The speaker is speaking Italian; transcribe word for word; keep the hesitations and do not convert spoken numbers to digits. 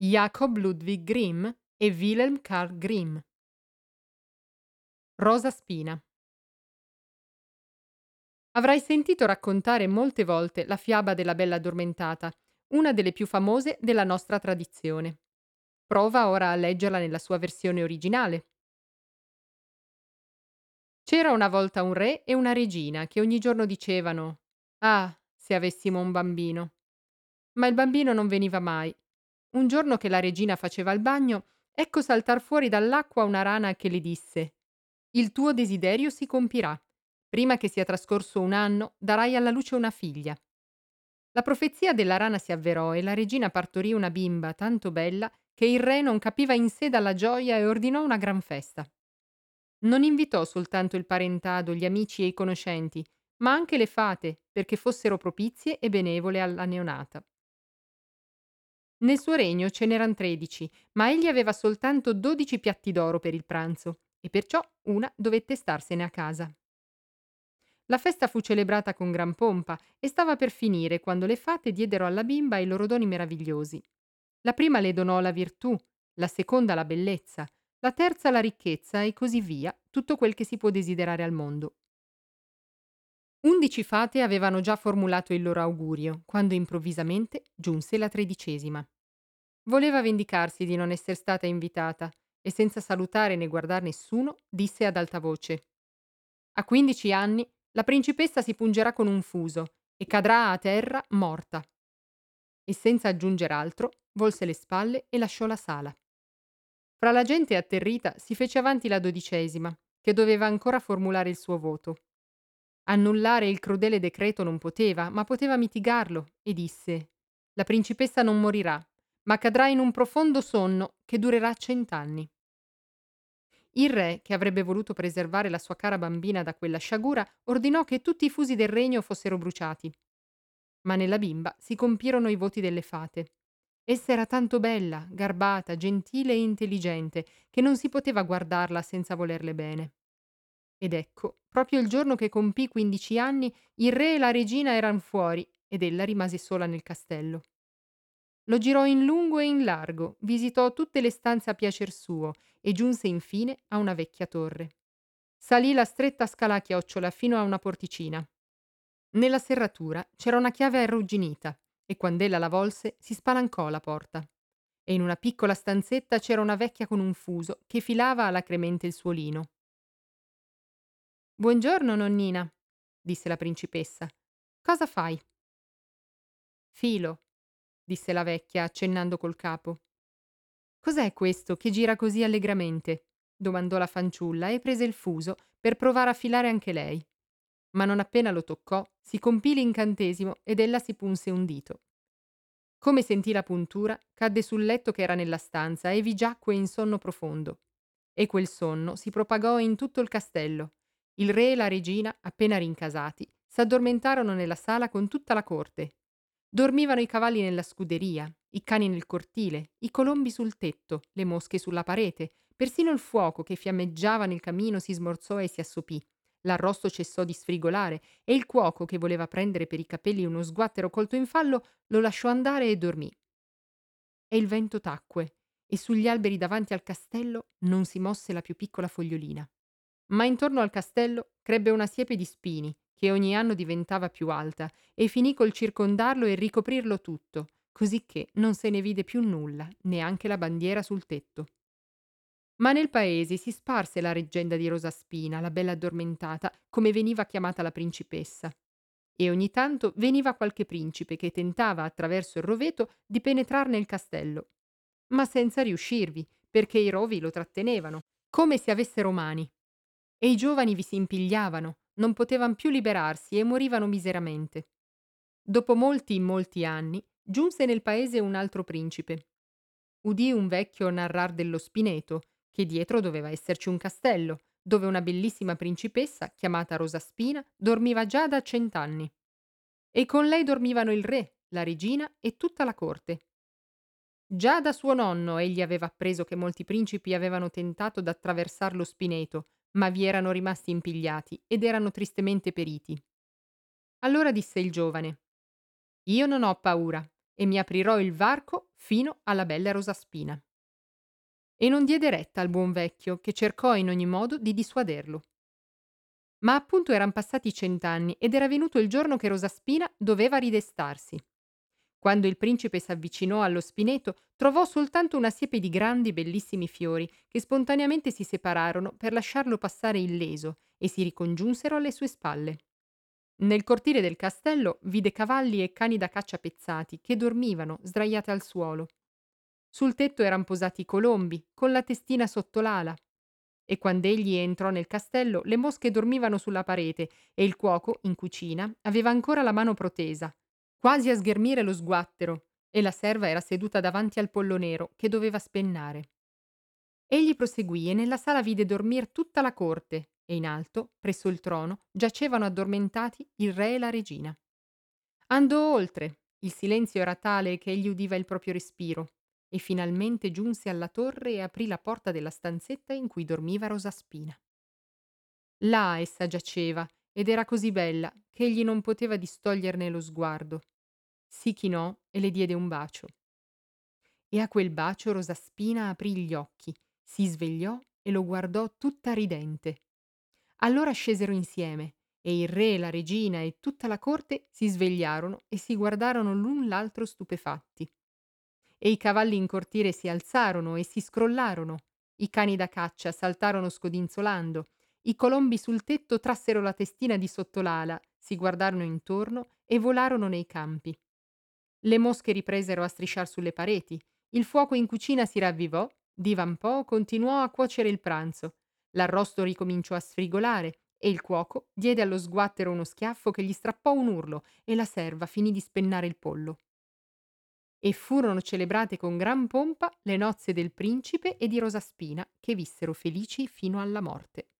Jacob Ludwig Grimm e Wilhelm Carl Grimm. Rosa Spina. Avrai sentito raccontare molte volte la fiaba della Bella Addormentata, una delle più famose della nostra tradizione. Prova ora a leggerla nella sua versione originale. C'era una volta un re e una regina che ogni giorno dicevano: "Ah, se avessimo un bambino". Ma il bambino non veniva mai. Un giorno che la regina faceva il bagno, ecco saltar fuori dall'acqua una rana che le disse: "Il tuo desiderio si compirà. Prima che sia trascorso un anno, darai alla luce una figlia". La profezia della rana si avverò e la regina partorì una bimba tanto bella che il re non capiva in sé dalla gioia e ordinò una gran festa. Non invitò soltanto il parentado, gli amici e i conoscenti, ma anche le fate, perché fossero propizie e benevole alla neonata. Nel suo regno ce n'eran tredici, ma egli aveva soltanto dodici piatti d'oro per il pranzo, e perciò una dovette starsene a casa. La festa fu celebrata con gran pompa e stava per finire quando le fate diedero alla bimba i loro doni meravigliosi. La prima le donò la virtù, la seconda la bellezza, la terza la ricchezza e così via, tutto quel che si può desiderare al mondo. Undici fate avevano già formulato il loro augurio, quando improvvisamente giunse la tredicesima. Voleva vendicarsi di non esser stata invitata e senza salutare né guardar nessuno disse ad alta voce: "A quindici anni la principessa si pungerà con un fuso e cadrà a terra morta". E senza aggiunger altro volse le spalle e lasciò la sala. Fra la gente atterrita si fece avanti la dodicesima, che doveva ancora formulare il suo voto. Annullare il crudele decreto non poteva, ma poteva mitigarlo, e disse: "La principessa non morirà, ma cadrà in un profondo sonno che durerà cent'anni". Il re, che avrebbe voluto preservare la sua cara bambina da quella sciagura, ordinò che tutti i fusi del regno fossero bruciati. Ma nella bimba si compirono i voti delle fate. Essa era tanto bella, garbata, gentile e intelligente, che non si poteva guardarla senza volerle bene. Ed ecco, proprio il giorno che compì quindici anni, il re e la regina eran fuori ed ella rimase sola nel castello. Lo girò in lungo e in largo, visitò tutte le stanze a piacer suo e giunse infine a una vecchia torre. Salì la stretta scala a chiocciola fino a una porticina. Nella serratura c'era una chiave arrugginita e quand'ella la volse si spalancò la porta. E in una piccola stanzetta c'era una vecchia con un fuso che filava alacremente il suo lino. "Buongiorno, nonnina", disse la principessa. "Cosa fai?" "Filo", disse la vecchia accennando col capo. "Cos'è questo che gira così allegramente?" domandò la fanciulla e prese il fuso per provare a filare anche lei. Ma non appena lo toccò, si compì l'incantesimo ed ella si punse un dito. Come sentì la puntura, cadde sul letto che era nella stanza e vi giacque in sonno profondo. E quel sonno si propagò in tutto il castello. Il re e la regina, appena rincasati, s'addormentarono nella sala con tutta la corte. Dormivano i cavalli nella scuderia, i cani nel cortile, i colombi sul tetto, le mosche sulla parete, persino il fuoco che fiammeggiava nel camino si smorzò e si assopì. L'arrosto cessò di sfrigolare e il cuoco, che voleva prendere per i capelli uno sguattero colto in fallo, lo lasciò andare e dormì. E il vento tacque, e sugli alberi davanti al castello non si mosse la più piccola fogliolina. Ma intorno al castello crebbe una siepe di spini, che ogni anno diventava più alta, e finì col circondarlo e ricoprirlo tutto, cosicché non se ne vide più nulla, neanche la bandiera sul tetto. Ma nel paese si sparse la leggenda di Rosa Spina, la bella addormentata, come veniva chiamata la principessa. E ogni tanto veniva qualche principe che tentava, attraverso il roveto, di penetrare nel castello, ma senza riuscirvi, perché i rovi lo trattenevano, come se avessero mani. E i giovani vi si impigliavano, non potevan più liberarsi e morivano miseramente. Dopo molti molti anni, giunse nel paese un altro principe. Udì un vecchio narrar dello Spineto, che dietro doveva esserci un castello, dove una bellissima principessa, chiamata Rosaspina, dormiva già da cent'anni. E con lei dormivano il re, la regina e tutta la corte. Già da suo nonno egli aveva appreso che molti principi avevano tentato d'attraversar lo Spineto, ma vi erano rimasti impigliati ed erano tristemente periti. Allora disse il giovane: "Io non ho paura. e mi aprirò il varco fino alla bella Rosaspina. E non diede retta al buon vecchio, che cercò in ogni modo di dissuaderlo. Ma appunto eran passati cent'anni ed era venuto il giorno che Rosaspina doveva ridestarsi. Quando il principe s'avvicinò allo spineto, trovò soltanto una siepe di grandi, bellissimi fiori, che spontaneamente si separarono per lasciarlo passare illeso e si ricongiunsero alle sue spalle. Nel cortile del castello vide cavalli e cani da caccia pezzati, che dormivano, sdraiati al suolo. Sul tetto eran posati i colombi, con la testina sotto l'ala. E quand'egli entrò nel castello, le mosche dormivano sulla parete e il cuoco, in cucina, aveva ancora la mano protesa, quasi a sghermire lo sguattero, e la serva era seduta davanti al pollo nero, che doveva spennare. Egli proseguì e nella sala vide dormir tutta la corte, e in alto, presso il trono, giacevano addormentati il re e la regina. Andò oltre. Il silenzio era tale che egli udiva il proprio respiro, e finalmente giunse alla torre e aprì la porta della stanzetta in cui dormiva Rosaspina. Là essa giaceva, ed era così bella che egli non poteva distoglierne lo sguardo. Si chinò e le diede un bacio. E a quel bacio Rosaspina aprì gli occhi, si svegliò e lo guardò tutta ridente. Allora scesero insieme, e il re, la regina e tutta la corte si svegliarono e si guardarono l'un l'altro stupefatti. E i cavalli in cortile si alzarono e si scrollarono, i cani da caccia saltarono scodinzolando, i colombi sul tetto trassero la testina di sotto l'ala, si guardarono intorno e volarono nei campi. Le mosche ripresero a strisciar sulle pareti, il fuoco in cucina si ravvivò, divampò, continuò a cuocere il pranzo, l'arrosto ricominciò a sfrigolare e il cuoco diede allo sguattero uno schiaffo che gli strappò un urlo e la serva finì di spennare il pollo. E furono celebrate con gran pompa le nozze del principe e di Rosaspina, che vissero felici fino alla morte.